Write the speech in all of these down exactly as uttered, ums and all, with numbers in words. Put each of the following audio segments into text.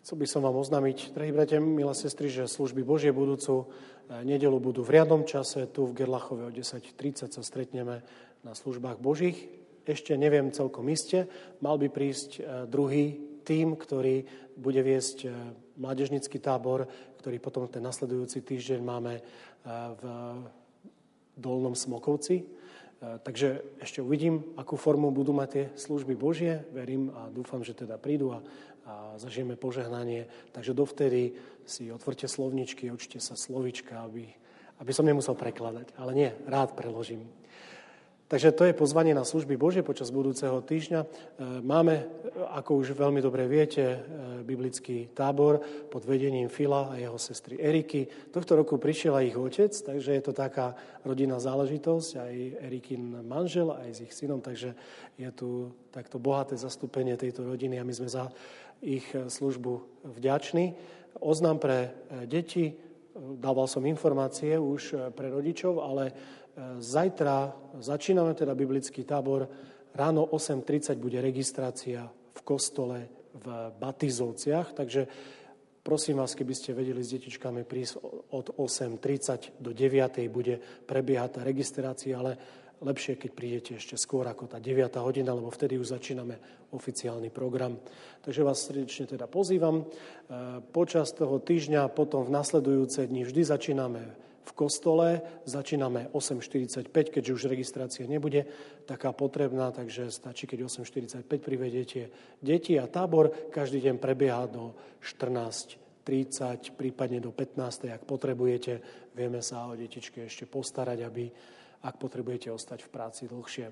Chcel by som vám oznámiť, drahí bratia, milé sestry, že služby Božie budúcu nedeľu budú v riadnom čase. Tu v Gerlachove o desať tridsať sa stretneme na službách Božích. Ešte neviem celkom iste. Mal by prísť druhý tím, ktorý bude viesť mládežnícky tábor, ktorý potom ten nasledujúci týždeň máme v Dolnom Smokovci. Takže ešte uvidím, akú formu budú mať tie služby Božie. Verím a dúfam, že teda prídu a a zažijeme požehnanie. Takže dovtedy si otvorte slovničky, učte sa slovička, aby, aby som nemusel prekladať. Ale nie, rád preložím. Takže to je pozvanie na služby Božie počas budúceho týždňa. Máme, ako už veľmi dobre viete, biblický tábor pod vedením Fila a jeho sestry Eriky. Tohto roku prišiel aj ich otec, takže je to taká rodinná záležitosť, aj Erikin manžel, aj s ich synom, takže je tu takto bohaté zastúpenie tejto rodiny a my sme za ich službu vďační. Oznám pre deti, dával som informácie už pre rodičov, ale zajtra začíname teda biblický tábor. Ráno osem tridsať bude registrácia v kostole v Batizovciach, takže prosím vás, keby ste vedeli s detičkami prísť od osem tridsať do deviatej bude prebiehať tá registrácia, ale lepšie, keď prídete ešte skôr ako tá deviata hodina, lebo vtedy už začíname oficiálny program. Takže vás srdečne teda pozývam. Počas toho týždňa, potom v nasledujúce dni vždy začíname v kostole, začíname osem štyridsaťpäť, keďže už registrácia nebude taká potrebná, takže stačí, keď osem štyridsaťpäť privedete deti a tábor každý deň prebieha do štrnásť tridsať, prípadne do pätnástej, ak potrebujete. Vieme sa o detičke ešte postarať, aby, ak potrebujete ostať v práci dlhšie.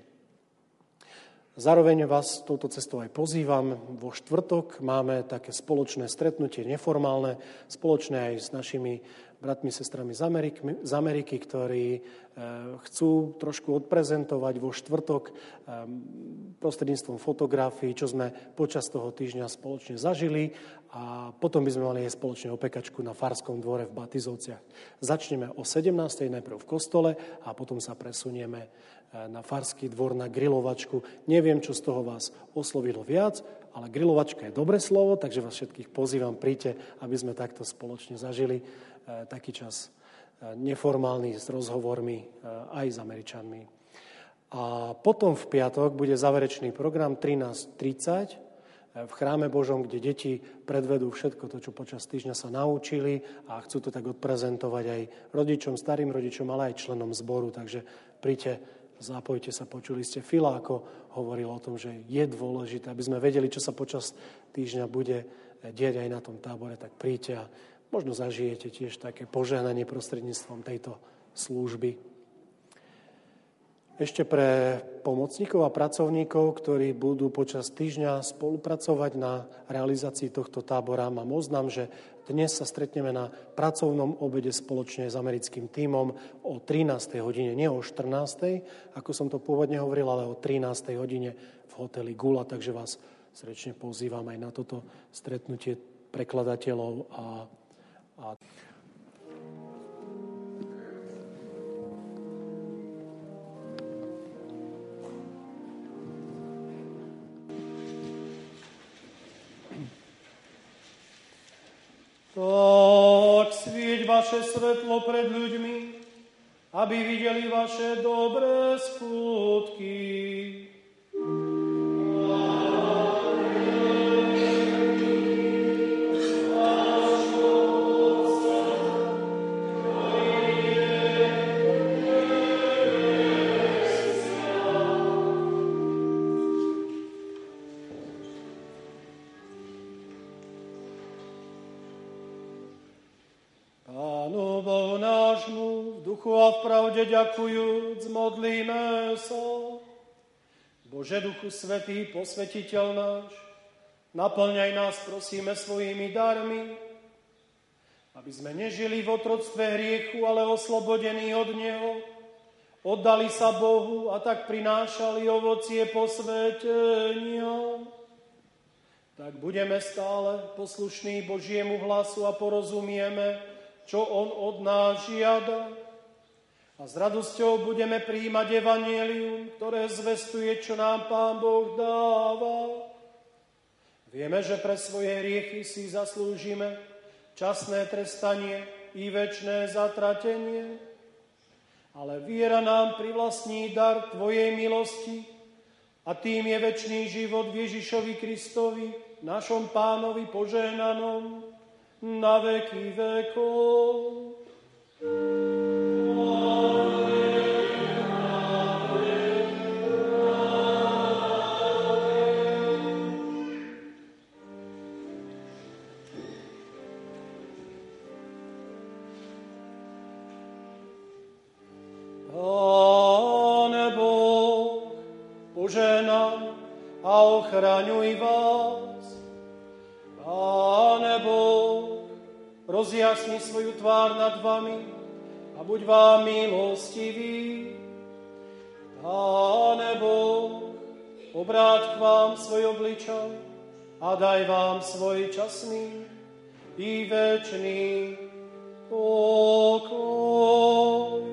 Zároveň vás touto cestou aj pozývam. Vo štvrtok máme také spoločné stretnutie, neformálne, spoločné aj s našimi bratmi, sestrami z Ameriky, z Ameriky ktorí e, chcú trošku odprezentovať vo štvrtok e, prostredníctvom fotografií, čo sme počas toho týždňa spoločne zažili a potom by sme mali aj spoločne opekačku na Farskom dvore v Batizovciach. Začneme o sedemnástej najprv v kostole a potom sa presunieme na Farský dvor na grilovačku. Neviem, čo z toho vás oslovilo viac, ale grilovačka je dobré slovo, takže vás všetkých pozývam, príďte, aby sme takto spoločne zažili taký čas neformálny s rozhovormi aj s Američanmi. A potom v piatok bude záverečný program trinásť tridsať v chráme Božom, kde deti predvedú všetko to, čo počas týždňa sa naučili a chcú to tak odprezentovať aj rodičom, starým rodičom, ale aj členom zboru. Takže príďte, zapojte sa, počuli ste Fila, ako hovoril o tom, že je dôležité, aby sme vedeli, čo sa počas týždňa bude diať aj na tom tábore, tak príďte a možno zažijete tiež také požehnanie prostredníctvom tejto služby. Ešte pre pomocníkov a pracovníkov, ktorí budú počas týždňa spolupracovať na realizácii tohto tábora, mám oznam, že dnes sa stretneme na pracovnom obede spoločne s americkým tímom o trinástej hodine, nie o štrnástej, ako som to pôvodne hovoril, ale o trinástej hodine v hoteli Gula, takže vás srdečne pozývam aj na toto stretnutie prekladateľov a A... Tak svieť vaše svetlo pred ľuďmi, aby videli vaše dobré skutky. A v pravde ďakujúc, modlíme sa. Bože Duchu Svätý, posvetiteľ náš, naplňaj nás, prosíme, svojimi darmi, aby sme nežili v otroctve hriechu, ale oslobodení od neho, oddali sa Bohu a tak prinášali ovocie posvetenia. Tak budeme stále poslušní Božiemu hlasu a porozumieme, čo on od nás žiada. A s radosťou budeme prijímať evanjelium, ktoré zvestuje, čo nám Pán Boh dáva. Vieme, že pre svoje hriechy si zaslúžime časné trestanie i večné zatratenie, ale viera nám privlastní dar Tvojej milosti a tým je večný život v Ježišovi Kristovi, našom Pánovi požehnanom na veky vekov. A ochraňuj vás. Páne Boh, rozjasni svoju tvár nad vami a buď vám milostivý. Páne Boh, obráť k vám svoj obličaj a daj vám svoj časný i večný pokoj.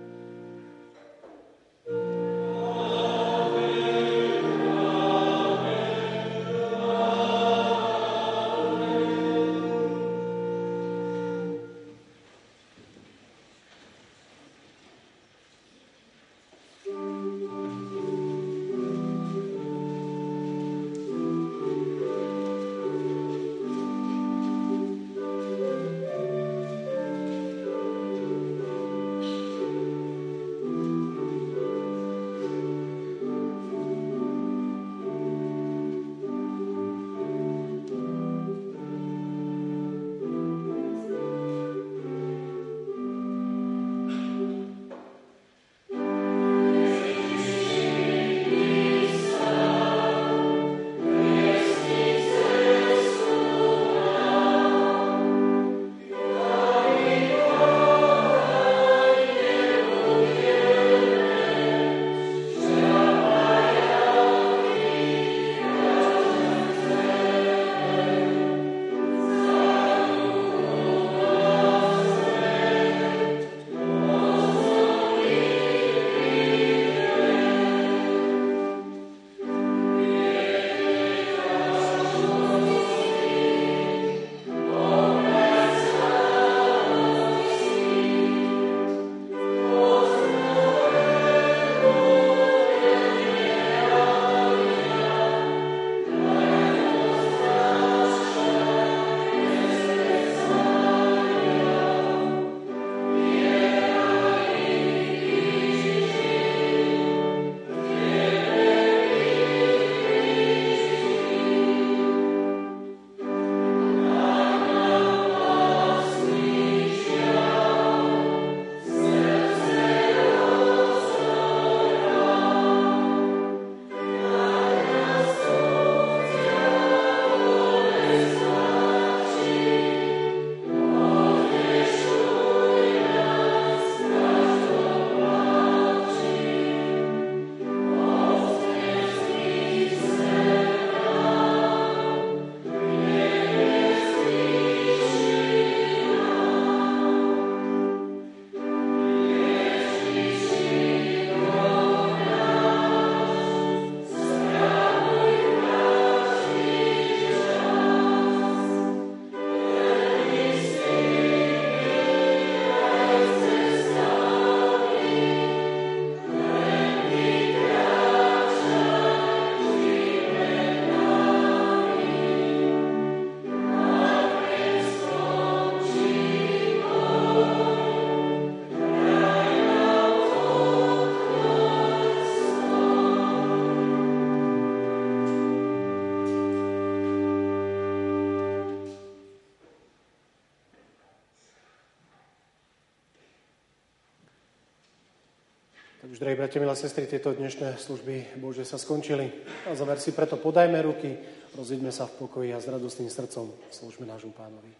Už, drahí bratia, milé sestry, tieto dnešné služby Bože sa skončili. A záver si preto podajme ruky, rozíďme sa v pokoji a s radostným srdcom slúžme nášmu Pánovi.